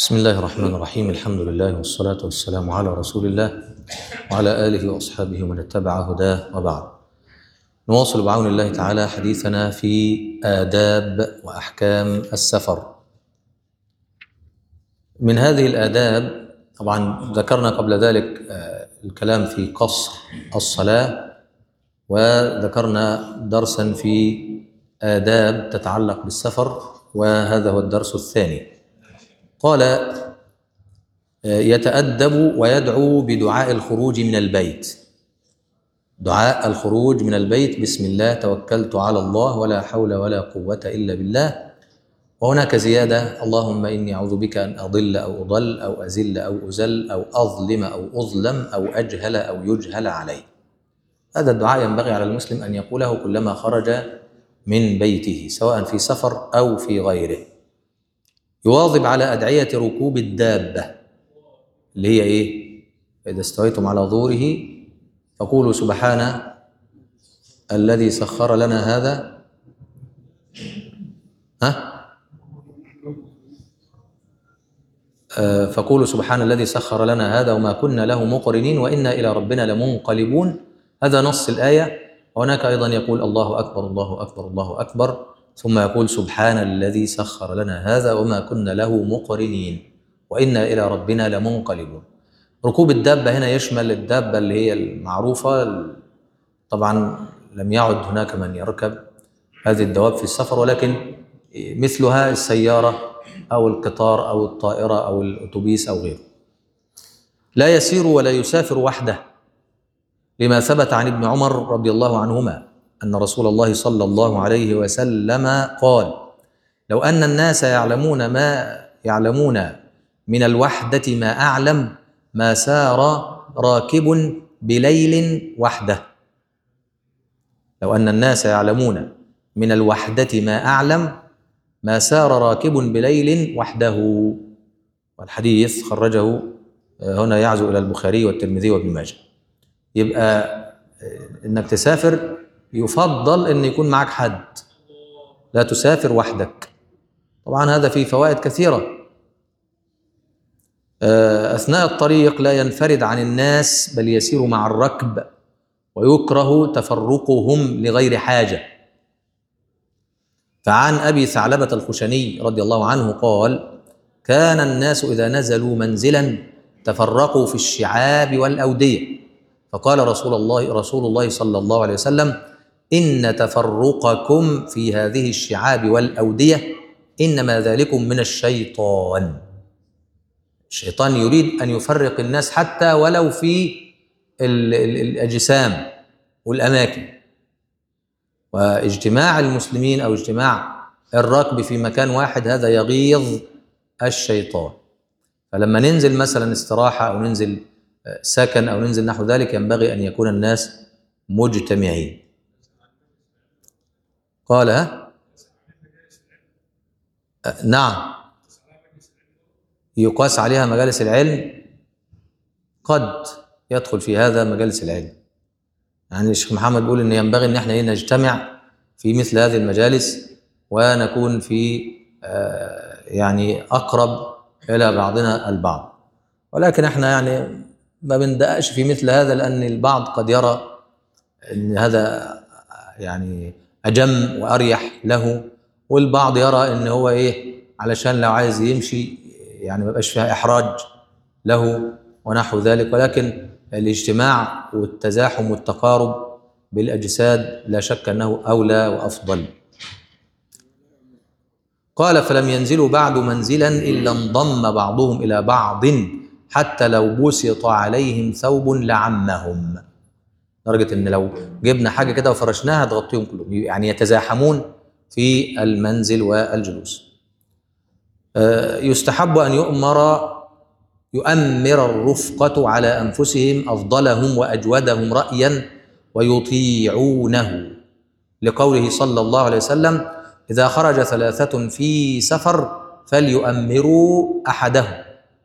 بسم الله الرحمن الرحيم. الحمد لله والصلاة والسلام على رسول الله وعلى آله وأصحابه ومن اتبع هداه، وبعد. نواصل بعون الله تعالى حديثنا في آداب وأحكام السفر. من هذه الآداب طبعا ذكرنا قبل ذلك الكلام في قصر الصلاة، وذكرنا درسا في آداب تتعلق بالسفر، وهذا هو الدرس الثاني. قال: يتأدب ويدعو بدعاء الخروج من البيت. دعاء الخروج من البيت: بسم الله توكلت على الله ولا حول ولا قوة إلا بالله. وهناك زيادة: اللهم إني أعوذ بك أن أضل أو أضل أو أزل أو أزل أو أظلم أو أظلم أو أجهل أو يجهل علي. هذا الدعاء ينبغي على المسلم أن يقوله كلما خرج من بيته، سواء في سفر أو في غيره. يواظب على أدعية ركوب الدابة، اللي هي إيه؟ إذا استويتم على ظهوره فقولوا سبحان الذي سخر لنا هذا. فقولوا سبحان الذي سخر لنا هذا وما كنا له مقرنين وإنا إلى ربنا لمنقلبون. هذا نص الآية. وهناك أيضا يقول الله أكبر الله أكبر الله أكبر، ثم يقول سبحان الذي سخر لنا هذا وما كنا له مقرنين وإنا إلى ربنا لمنقلبون. ركوب الدابة هنا يشمل الدابة اللي هي المعروفة. طبعا لم يعد هناك من يركب هذه الدواب في السفر، ولكن مثلها السيارة أو القطار أو الطائرة أو الأتوبيس أو غيره. لا يسير ولا يسافر وحده، لما ثبت عن ابن عمر رضي الله عنهما أن رسول الله صلى الله عليه وسلم قال: لو أن الناس يعلمون ما يعلمون من الوحدة ما أعلم ما سار راكب بليل وحده. لو أن الناس يعلمون من الوحدة ما أعلم ما سار راكب بليل وحده. والحديث خرجه هنا يعزو إلى البخاري والترمذي وابن ماجه. يبقى إنك تسافر يفضل أن يكون معك حد، لا تسافر وحدك. طبعا هذا فيه فوائد كثيرة. أثناء الطريق لا ينفرد عن الناس بل يسير مع الركب، ويكره تفرقهم لغير حاجة. فعن أبي ثعلبة الخشني رضي الله عنه قال: كان الناس إذا نزلوا منزلا تفرقوا في الشعاب والأودية، فقال رسول الله صلى الله عليه وسلم: إن تفرقكم في هذه الشعاب والأودية إنما ذلكم من الشيطان. الشيطان يريد أن يفرق الناس حتى ولو في الأجسام والأماكن. واجتماع المسلمين أو اجتماع الركب في مكان واحد هذا يغيظ الشيطان. فلما ننزل مثلا استراحة أو ننزل سكن أو ننزل نحو ذلك ينبغي أن يكون الناس مجتمعين. قال: نعم، يقاس عليها مجالس العلم. قد يدخل في هذا مجالس العلم. يعني الشيخ محمد بيقول إن ينبغي إن احنا نجتمع في مثل هذه المجالس ونكون في يعني أقرب إلى بعضنا البعض. ولكن احنا يعني ما بندقش في مثل هذا، لأن البعض قد يرى أن هذا يعني أجم وأريح له، والبعض يرى أن هو إيه علشان لو عايز يمشي يعني ما يبقاش فيها إحراج له ونحو ذلك. ولكن الاجتماع والتزاحم والتقارب بالأجساد لا شك أنه أولى وأفضل. قال: فلم ينزلوا بعد منزلا إلا انضم بعضهم إلى بعض حتى لو بسط عليهم ثوب لعمهم. لدرجة إن لو جبنا حاجة كده وفرشناها تغطيهم كلهم، يعني يتزاحمون في المنزل والجلوس. يستحب أن يؤمر الرفقة على أنفسهم أفضلهم وأجودهم رأيا ويطيعونه، لقوله صلى الله عليه وسلم: إذا خرج ثلاثة في سفر فليؤمروا أحدهم.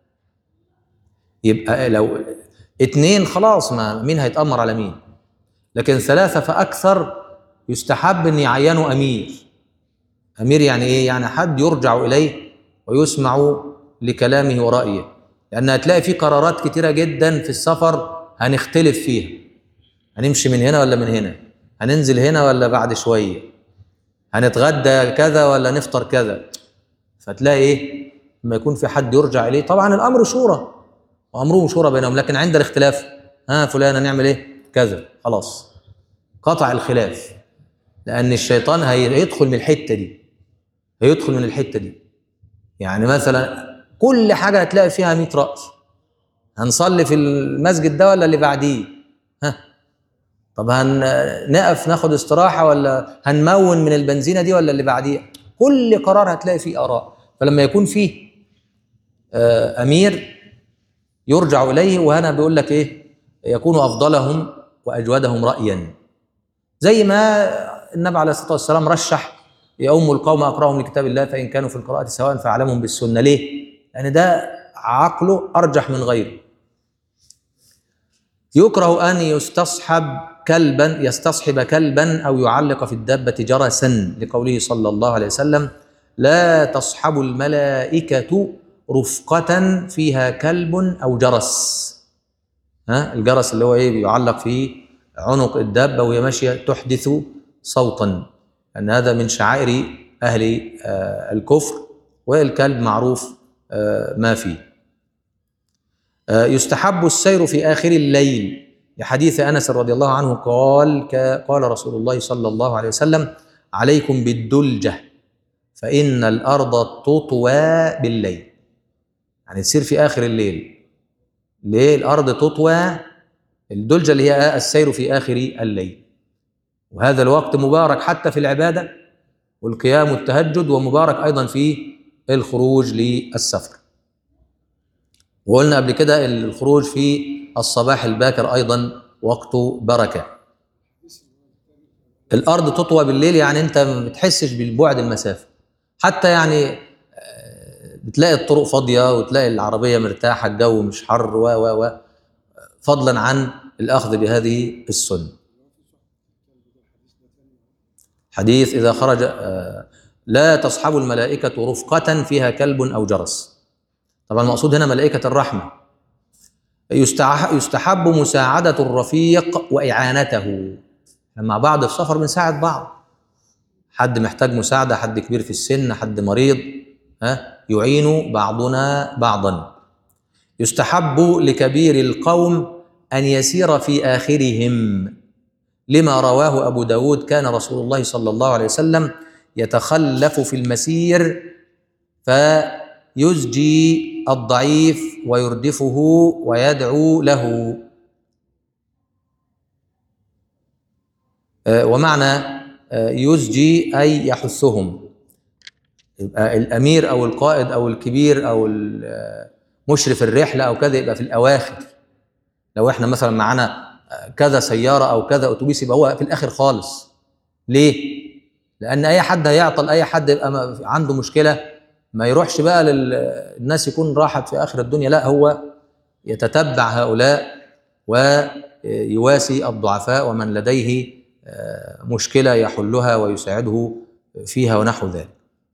يبقى لو 2 خلاص، ما مين هيتأمر على مين، لكن 3 فأكثر يستحب أن يعينوا أمير. أمير يعني إيه؟ يعني حد يرجع إليه ويسمع لكلامه ورأيه، لأن هتلاقي في قرارات كتيرة جدا في السفر هنختلف فيها، هنمشي من هنا ولا من هنا، هننزل هنا ولا بعد شوية، هنتغدى كذا ولا نفطر كذا. فتلاقي ايه لما يكون في حد يرجع اليه، طبعا الامر شورى وامرهم شورى بينهم، لكن عند الاختلاف فلان هنعمل ايه كذا، خلاص قطع الخلاف، لان الشيطان هيدخل من الحته دي، هيدخل من الحته دي. يعني مثلا كل حاجه هتلاقي فيها 100 راس، هنصلي في المسجد ده ولا اللي بعديه، طب هنقف ناخد استراحه ولا هنمون من البنزينه دي ولا اللي بعديها. كل قرار هتلاقي فيه اراء. فلما يكون فيه امير يرجع اليه، وهنا بيقول لك ايه، يكون افضلهم واجودهم رايا، زي ما النبي عليه الصلاه والسلام رشح يؤم القوم اقراهم لكتاب الله فان كانوا في القراءه سواء فاعلمهم بالسنه. ليه؟ لان ده عقله ارجح من غيره. يكره ان يستصحب كلبا او يعلق في الدابه جرسا، لقوله صلى الله عليه وسلم: لا تصحب الملائكه رفقه فيها كلب او جرس. الجرس اللي هو ايه، بيعلق في عنق الدابه وهي ماشيه تحدث صوتا، ان هذا من شعائر اهل الكفر، والكلب معروف ما فيه. يستحب السير في آخر الليل، لحديث أنس رضي الله عنه قال رسول الله صلى الله عليه وسلم: عليكم بالدلجة فإن الأرض تطوى بالليل. يعني تسير في آخر الليل. ليه الأرض تطوى؟ الدلجة اللي هي السير في آخر الليل، وهذا الوقت مبارك حتى في العبادة والقيام والتهجد، ومبارك أيضا في الخروج للسفر. وقلنا قبل كده الخروج في الصباح الباكر أيضا وقت بركة. الأرض تطوى بالليل، يعني أنت ما بتحسش بالبعد المسافة، حتى يعني بتلاقي الطرق فاضية وتلاقي العربية مرتاحة، الجو مش حر و فضلا عن الأخذ بهذه السنة. حديث إذا خرج لا تصحب الملائكة رفقة فيها كلب أو جرس. طبعا المقصود هنا ملائكة الرحمة. يستحب مساعدة الرفيق وإعانته. لما بعض في سفر بنساعد بعض، حد محتاج مساعدة، حد كبير في السن، حد مريض، يعين بعضنا بعضا. يستحب لكبير القوم أن يسير في آخرهم، لما رواه أبو داود: كان رسول الله صلى الله عليه وسلم يتخلف في المسير فيزجي الضعيف ويردفه ويدعو له. ومعنى يزجي أي يحثهم. يبقى الأمير أو القائد أو الكبير أو مشرف الرحلة أو كذا يبقى في الأواخر. لو احنا مثلا معانا كذا سيارة أو كذا أتوبيس يبقى هو في الآخر خالص. ليه؟ لأن أي حد هيعطل، أي حد يبقى عنده مشكلة ما يروحش بقى للناس يكون راحت في آخر الدنيا، لا هو يتتبع هؤلاء ويواسي الضعفاء ومن لديه مشكلة يحلها ويساعده فيها ونحو ذلك.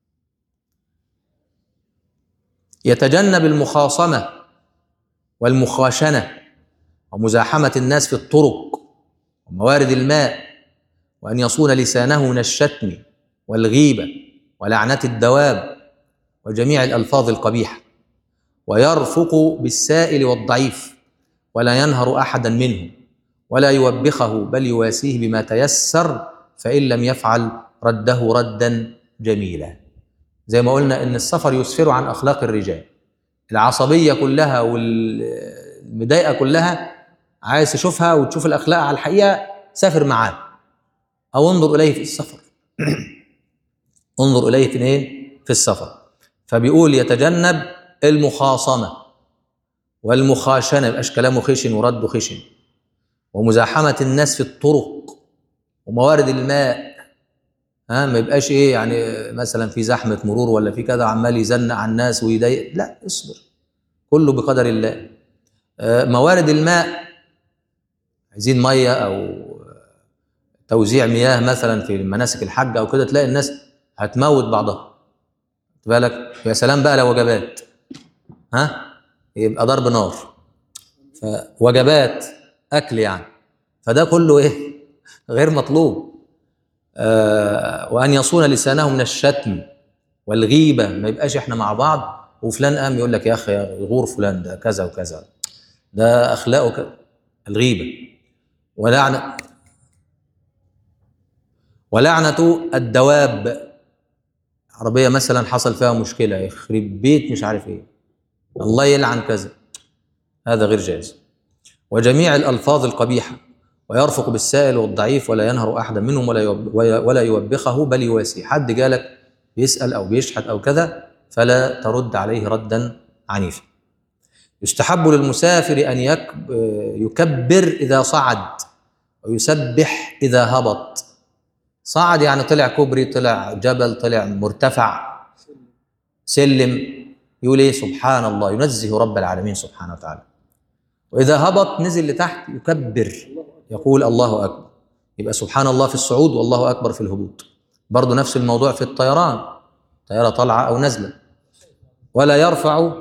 يتجنب المخاصمة والمخاشنة ومزاحمة الناس في الطرق وموارد الماء، وأن يصون لسانه من الشتم والغيبة ولعنة الدواب وجميع الألفاظ القبيحة، ويرفق بالسائل والضعيف ولا ينهر أحدا منه ولا يوبخه، بل يواسيه بما تيسر، فإن لم يفعل رده ردا جميلا. زي ما قلنا إن السفر يسفر عن أخلاق الرجال. العصبية كلها والمضايقة كلها عايز تشوفها وتشوف الأخلاق على الحقيقة، سافر معاه أو انظر إليه في السفر. انظر إليه في السفر. فبيقول يتجنب المخاصمة والمخاشنة، يبقاش كلامه خشن ورده خشن، ومزاحمة الناس في الطرق وموارد الماء. ما يبقاش ايه يعني مثلا في زحمة مرور ولا في كذا عمال يزنق على الناس ويضايق، لا، اصبر، كله بقدر الله. موارد الماء، عايزين مية او توزيع مياه مثلا في مناسك الحج او كده، تلاقي الناس هتموت بعضها، بالك يا سلام بقى لو وجبات، يبقى ضرب نار. فوجبات اكل يعني، فده كله ايه؟ غير مطلوب. وان يصون لسانه من الشتم والغيبه، ما يبقاش احنا مع بعض وفلان قام يقول لك يا اخي يغور فلان ده كذا وكذا، ده اخلاقه الغيبه. ولعنه الدواب، عربيه مثلا حصل فيها مشكله، يخرب بيت مش عارف ايه، الله يلعن كذا، هذا غير جائز. وجميع الالفاظ القبيحه، ويرفق بالسائل والضعيف ولا ينهر احدا منهم ولا يوبخه بل يواسيه. حد جالك بيسال او بيشحت او كذا فلا ترد عليه ردا عنيفا. يستحب للمسافر ان يكبر اذا صعد ويسبح اذا هبط. صعد يعني طلع كوبري، طلع جبل، طلع مرتفع، سلم، يقول ايه؟ سبحان الله، ينزه رب العالمين سبحانه وتعالى. واذا هبط نزل لتحت يكبر، يقول الله اكبر. يبقى سبحان الله في الصعود والله اكبر في الهبوط. برضه نفس الموضوع في الطيران، طياره طالعه او نازله. ولا يرفع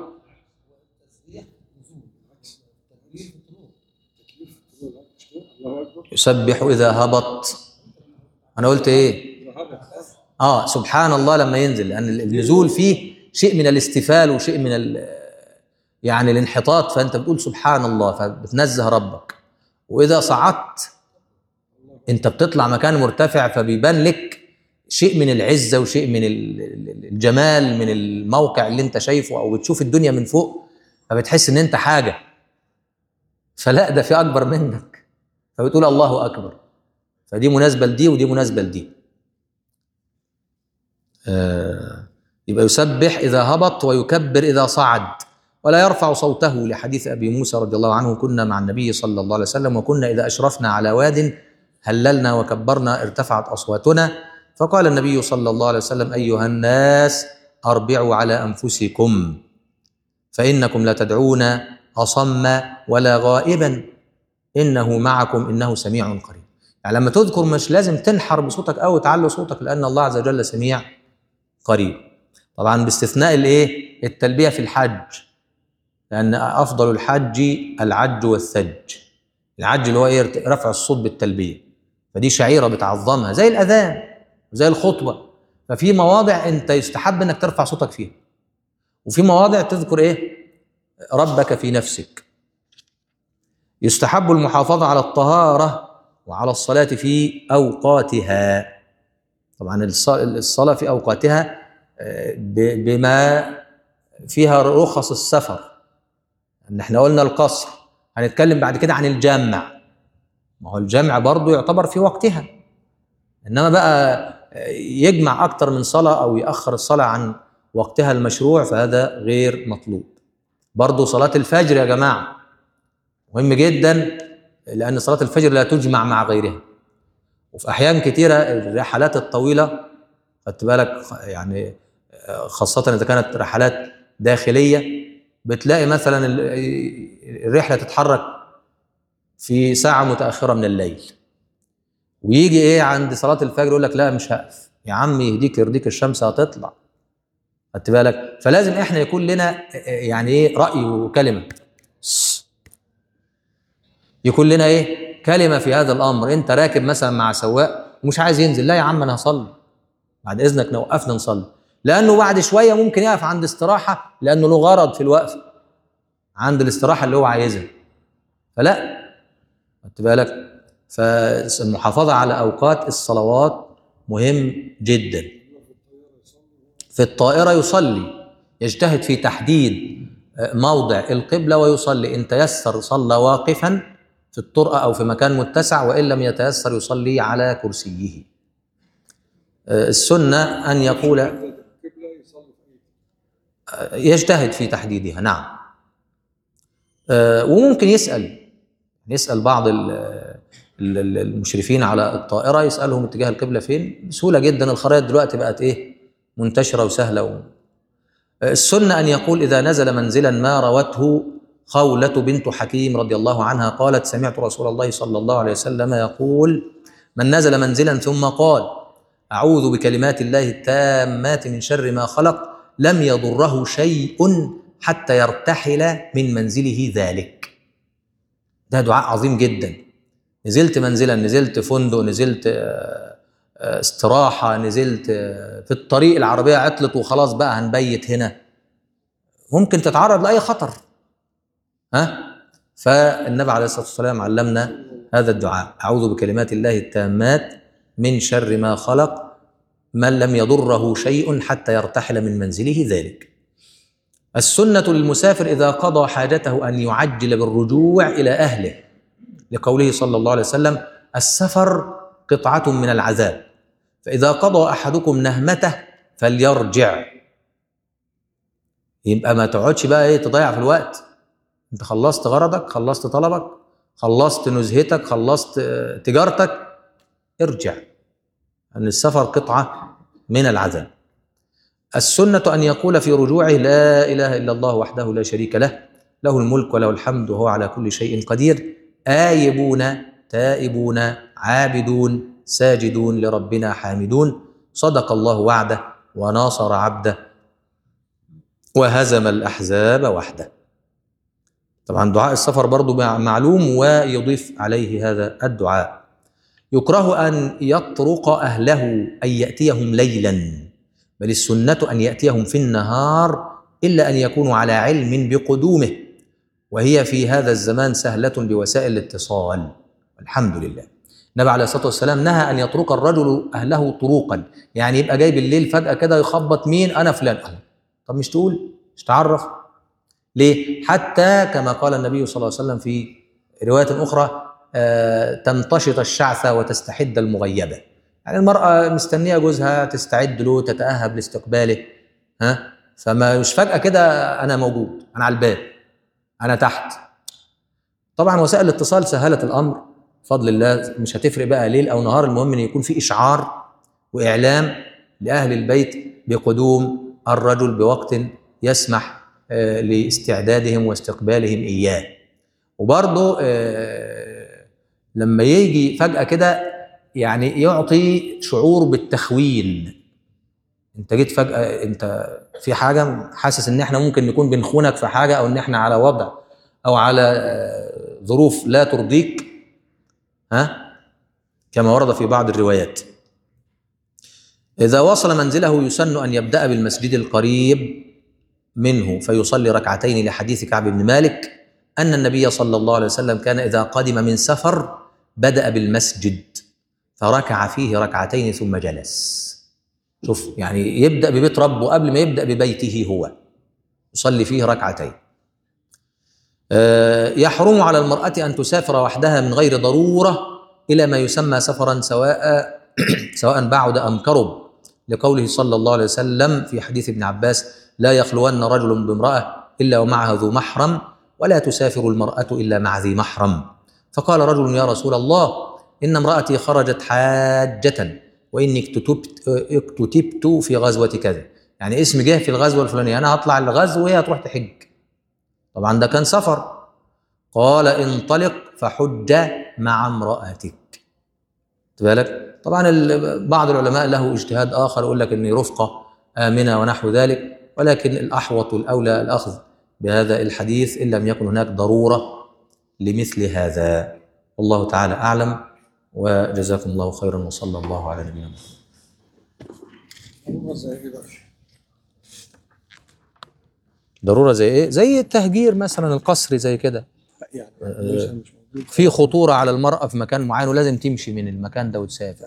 يسبح اذا هبط. انا قلت ايه؟ سبحان الله لما ينزل، لان النزول فيه شيء من الاستفال وشيء من يعني الانحطاط، فانت بتقول سبحان الله فبتنزه ربك. واذا صعدت انت بتطلع مكان مرتفع، فبيبان لك شيء من العزه وشيء من الجمال من الموقع اللي انت شايفه، او بتشوف الدنيا من فوق فبتحس ان انت حاجه، فلا ده في اكبر منك، فبتقول الله اكبر. فدي مناسبه لدي ودي مناسبه لدي. يبقى يسبح اذا هبط ويكبر اذا صعد. ولا يرفع صوته، لحديث ابي موسى رضي الله عنه: كنا مع النبي صلى الله عليه وسلم وكنا اذا اشرفنا على واد هللنا وكبرنا ارتفعت اصواتنا، فقال النبي صلى الله عليه وسلم: ايها الناس اربعوا على انفسكم فانكم لتدعون اصم ولا غائبا انه معكم انه سميع قريب. يعني لما تذكر مش لازم تنحر بصوتك او تعلي صوتك، لان الله عز وجل سميع قريب. طبعا باستثناء التلبيه في الحج، لان افضل الحج العج والثج. العج اللي هو رفع الصوت بالتلبيه، فدي شعيره بتعظمها زي الاذان وزي الخطبه. ففي مواضع انت يستحب انك ترفع صوتك فيها، وفي مواضع تذكر ربك في نفسك. يستحب المحافظه على الطهاره وعلى الصلاه في اوقاتها. طبعا الصلاه في اوقاتها بما فيها رخص السفر، ان احنا قلنا القصر، هنتكلم بعد كده عن الجمع. ما هو الجمع برضه يعتبر في وقتها، انما بقى يجمع اكتر من صلاه او ياخر الصلاه عن وقتها المشروع فهذا غير مطلوب. برضه صلاه الفجر يا جماعه مهم جدا، لان صلاه الفجر لا تجمع مع غيرها. وفي احيان كثيره الرحلات الطويله، خدت بالك، يعني خاصه اذا كانت رحلات داخليه، بتلاقي مثلا الرحله تتحرك في ساعه متاخره من الليل، ويجي عند صلاه الفجر يقول لك لا مش هقف. يا عم يهديك يرضيك، الشمس هتطلع، خدت بالك. فلازم احنا يكون لنا يعني راي وكلمه، يكون لنا كلمه في هذا الامر. انت راكب مثلا مع سواق ومش عايز ينزل، لا يا عم انا هصلي، بعد اذنك نوقفنا نصلي، لانه بعد شويه ممكن يقف عند استراحه، لانه له غرض في الوقف عند الاستراحه اللي هو عايزها، فلا، خدت بالك. فالمحافظه على اوقات الصلوات مهم جدا. في الطائره يصلي، يجتهد في تحديد موضع القبله ويصلي، ان تيسر صلى واقفا في الطرقه او في مكان متسع، وان لم يتيسر يصلي على كرسيه. السنه ان يقول يجتهد في تحديدها، نعم. وممكن يسأل بعض المشرفين على الطائرة، يسألهم اتجاه القبلة فين، بسهولة جدا. الخرائط دلوقتي بقت منتشرة وسهلة. السنة أن يقول إذا نزل منزلا ما روته خولة بنت حكيم رضي الله عنها قالت: سمعت رسول الله صلى الله عليه وسلم يقول: من نزل منزلا ثم قال: أعوذ بكلمات الله التامات من شر ما خلق، لم يضره شيء حتى يرتحل من منزله ذلك. ده دعاء عظيم جدا. نزلت منزلا، نزلت فندق، نزلت استراحة، نزلت في الطريق العربية عطلت وخلاص بقى هنبيت هنا، ممكن تتعرض لأي خطر. فالنبي عليه الصلاة والسلام علمنا هذا الدعاء: أعوذ بكلمات الله التامات من شر ما خلق، من لم يضره شيء حتى يرتحل من منزله ذلك. السنة للمسافر إذا قضى حاجته أن يعجل بالرجوع إلى أهله، لقوله صلى الله عليه وسلم: السفر قطعة من العذاب، فإذا قضى أحدكم نهمته فليرجع. يبقى ما تقعدش بقى تضيع في الوقت. انت خلصت غرضك، خلصت طلبك، خلصت نزهتك، خلصت تجارتك، ارجع، أن السفر قطعة من العذاب. السنة أن يقول في رجوعه: لا إله إلا الله وحده لا شريك له، له الملك وله الحمد وهو على كل شيء قدير، آيبون تائبون عابدون ساجدون لربنا حامدون، صدق الله وعده وناصر عبده وهزم الأحزاب وحده. طبعا دعاء السفر برضو معلوم ويضيف عليه هذا الدعاء. يكره أن يطرق أهله، أن يأتيهم ليلا، بل السنة أن يأتيهم في النهار، إلا أن يكونوا على علم بقدومه، وهي في هذا الزمان سهلة بوسائل الاتصال والحمد لله. النبي عليه الصلاة والسلام نهى أن يطرق الرجل أهله طروقا، يعني يبقى جاي بالليل فجأة كده يخبط: مين؟ أنا فلان. طب مش تقول، مش تعرف ليه؟ حتى كما قال النبي صلى الله عليه وسلم في رواية أخرى: تمتشط الشعثة وتستحد المغيبة. يعني المرأة مستنية جوزها تستعد له، تتأهب لاستقباله، فما مش فجأة كده أنا موجود، أنا على الباب، أنا تحت. طبعا وسائل الاتصال سهلت الأمر بفضل الله، مش هتفرق بقى ليل أو نهار، المهم أن يكون في إشعار وإعلام لأهل البيت بقدوم الرجل بوقت يسمح لاستعدادهم واستقبالهم إياه. وبرضه لما يجي فجأة كده يعني يعطي شعور بالتخوين. انت جيت فجأة، انت في حاجة حاسس ان احنا ممكن نكون بنخونك في حاجة، او ان احنا على وضع او على ظروف لا ترضيك، كما ورد في بعض الروايات. إذا وصل منزله يسن أن يبدأ بالمسجد القريب منه فيصلي ركعتين، لحديث كعب بن مالك أن النبي صلى الله عليه وسلم كان إذا قدم من سفر بدأ بالمسجد فركع فيه ركعتين ثم جلس. شوف، يعني يبدأ ببيت ربه قبل ما يبدأ ببيته هو، يصلي فيه ركعتين. يحرم على المرأة أن تسافر وحدها من غير ضرورة إلى ما يسمى سفرا، سواء بعد أم قرب، لقوله صلى الله عليه وسلم في حديث ابن عباس: لا يخلون رجل بامرأة إلا ومعها ذو محرم، ولا تسافر المرأة إلا مع ذي محرم. فقال رجل: يا رسول الله، إن امرأتي خرجت حاجة وإني اكتتبت في غزوة كذا، يعني اسم جه في الغزوة الفلانية، أنا هطلع الغزو وهي هتروح تحج. طبعا ده كان سفر. قال: انطلق فحج مع امرأتك. بالك طبعا بعض العلماء له اجتهاد آخر، يقول لك إن رفقة آمنة ونحو ذلك، ولكن الأحوط والأولى الأخذ بهذا الحديث إن لم يكن هناك ضرورة لمثل هذا. والله تعالى أعلم، وجزاكم الله خيرا، وصلى الله على نبينا محمد. ضرورة زي إيه؟ زي التهجير مثلا، القصر زي كده، يعني في خطورة على المرأة في مكان معين ولازم تمشي من المكان ده وتسافر.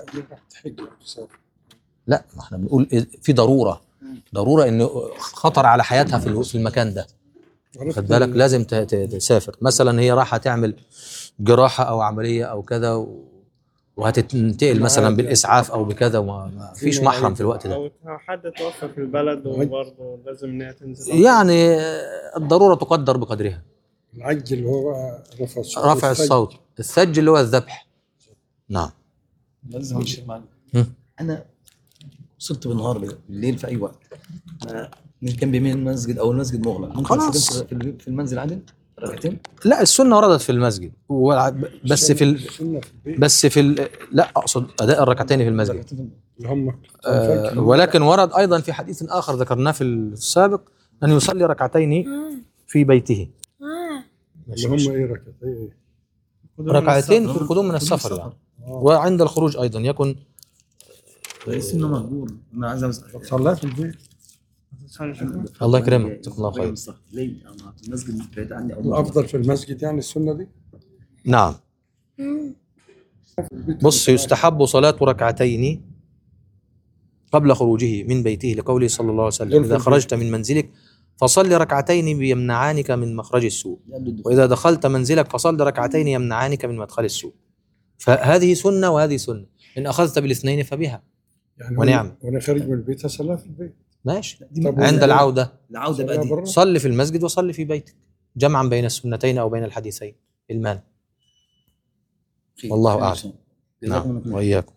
لا، ما احنا بنقول في ضرورة إنه خطر على حياتها في المكان ده، خد بالك، لازم تسافر. مثلا هي رايحة تعمل جراحة أو عملية أو كذا، وهتنتقل مثلا بالإسعاف أو بكذا، وما فيش محرم في الوقت ده، أو حد توفى في البلد وبرضه لازم إنها تنزل. يعني الضرورة تقدر بقدرها. العج اللي هو رفع الصوت، الثج اللي هو الذبح. نعم. لازم امشي معاك. انا وصلت بالنهار بالليل في اي وقت، مش جنب يمين المسجد او المسجد مغلق، ممكن خلاص في المنزل عادي ركعتين. لا، السنة وردت في المسجد، بس في لا اقصد اداء الركعتين في المسجد، هم ولكن ورد ايضا في حديث اخر ذكرناه في السابق أن يصلي ركعتين في بيته. اللي هم ايه ركعتين ايه؟ ركعتين في القدوم من السفر يعني. وعند الخروج أيضا يكون السنه مقبول. انا عايز اسال صلاه في البيت. الله يكرمك، جزاك الله خير. ليه المسجد بعيد عني او الافضل في المسجد يعني السنه دي. نعم. بص، يستحب صلاة ركعتين قبل خروجه من بيته لقوله صلى الله عليه وسلم: إذا خرجت من منزلك فصل ركعتين يمنعانك من مخرج السوء، وإذا دخلت منزلك فصل ركعتين يمنعانك من مدخل السوء. فهذه سنة وهذه سنة، إن أخذت بالاثنين فبها يعني ونعم. وانا خارج من البيت اصليها في البيت. ماشي. طب عند العودة العوده بقى دي برا؟ صلي في المسجد وصلي في بيتك، جمعا بين السنتين أو بين الحديثين، المانع. والله أعلم. نعم، وإياكم.